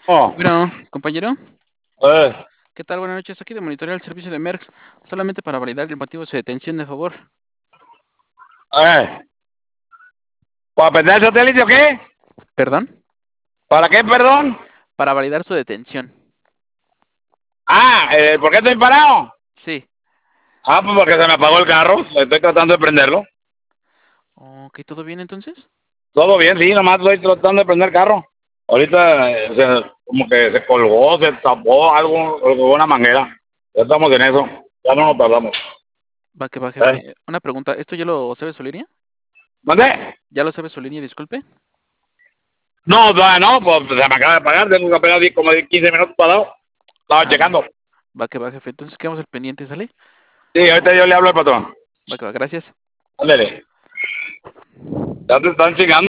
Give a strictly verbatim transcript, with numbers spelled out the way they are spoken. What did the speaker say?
Oh, Bueno, compañero, eh, ¿qué tal? Buenas noches. Aquí de monitorear el servicio de Merck, solamente para validar el motivo de su detención, de favor. eh. ¿Para perder el satélite o qué? ¿Perdón? ¿Para qué, perdón? Para validar su detención. Ah, eh, ¿por qué estoy parado? Sí. Ah, pues porque se me apagó el carro. Estoy tratando de prenderlo. Ok, ¿todo bien entonces? Todo bien, sí, nomás estoy tratando de prender el carro. Ahorita, eh, se- como que se colgó, se tapó algo, colgó una manguera. Ya estamos en eso. Ya no nos tardamos. Va que va, ¿Eh? jefe. Una pregunta, ¿esto ya lo sabe su línea? ¿Mande? ¿Ya lo sabe su línea, disculpe? No, todavía no, pues se me acaba de pagar. Tengo que apenas di- como quince minutos parado. Estaba Ah, checando. va que va, jefe. Entonces quedamos al pendiente, ¿sale? Sí, ahorita yo le hablo al patrón. Va que va, gracias. Ándale. Ya te están chingando.